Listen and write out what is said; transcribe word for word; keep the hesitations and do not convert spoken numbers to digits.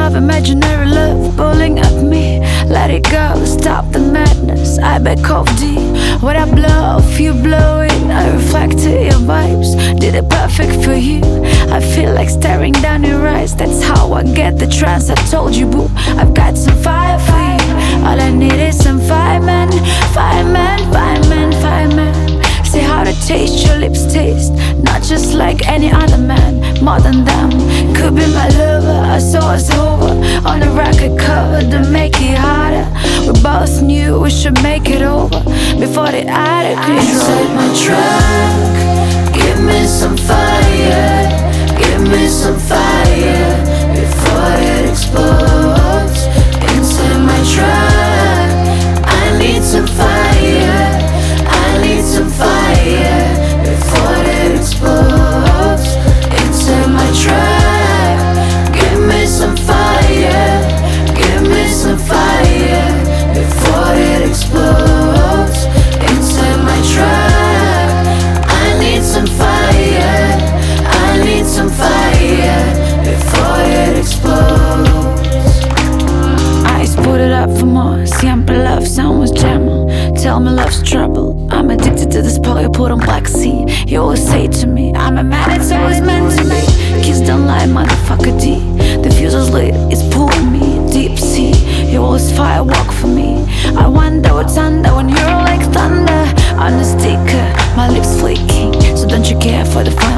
of imaginary love pulling at me. Let it go, stop the madness. I back off deep. When I blow off, you blow it. I reflected your vibes, did it perfect for you. I feel like staring down your eyes. That's how I get the trance. I told you, boo, I've got some fire for you. All I need is some fireman, fireman, fireman, fireman. Say how to taste your lips taste, not just like any other man, more than them. Could be my lover, I saw us over on the record cover to make it harder. We both knew we should make it over before they added control. Inside my truck, give me some fire, give me some fire before it explodes. Inside my truck, I need some fire, I need some fire before it explodes. Inside my truck, give me some fire, give me some fire before it explodes. Inside my truck, I need some fire, I need some fire before it explodes. Eyes put it up for more. Siempre love someone's jammer. Tell me love's trouble. I'm addicted to this pill you put on black sea. You always say to me, I'm a man, it's always meant to be. Kiss don't lie, motherfucker D. The fuse is lit, it's pulling me deep sea. You always firewalk for me. I wonder what's under when you're like thunder on the sticker. My lips flaking, so don't you care for the fun?